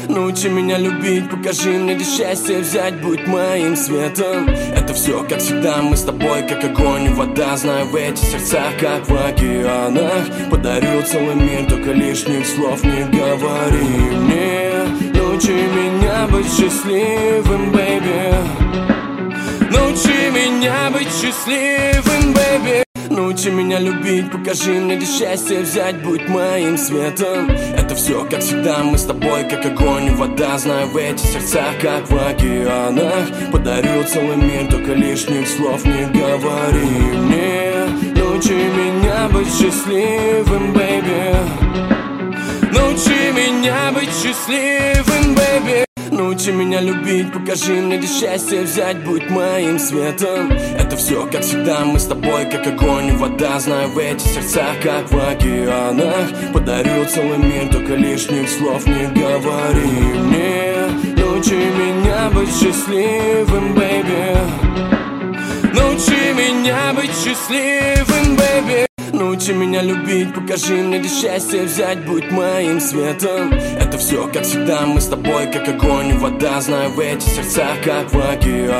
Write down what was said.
Научи меня любить, покажи мне, где счастье взять, будь моим светом. Это все, как всегда, мы с тобой, как огонь и вода. Знаю, в этих сердцах, как в океанах, подарю целый мир, только лишних слов не говори мне. Научи меня быть счастливым, бэйби. Научи меня быть счастливым, бэйби. Научи меня любить, покажи мне, где счастье взять, будь моим светом. Это все, как всегда, мы с тобой, как огонь и вода. Знаю, в этих сердцах, как в океанах, подарю целый мир, только лишних слов не говори мне. Научи меня быть счастливым, бэйби. Научи меня быть счастливым, бэйби. Научи меня любить, покажи мне, где счастье взять, будь моим светом. Это все, как всегда, мы с тобой, как огонь и вода. Знаю, в этих сердцах, как в океанах, подарю целый мир, только лишних слов не говори мне. Научи меня быть счастливым, бэйби. Научи меня быть счастливым, бэйби. Научи меня любить, покажи мне, где счастье взять, будь моим светом. Это все, как всегда, мы с тобой, как огонь и вода. Знаю, в этих сердцах, как в океанах.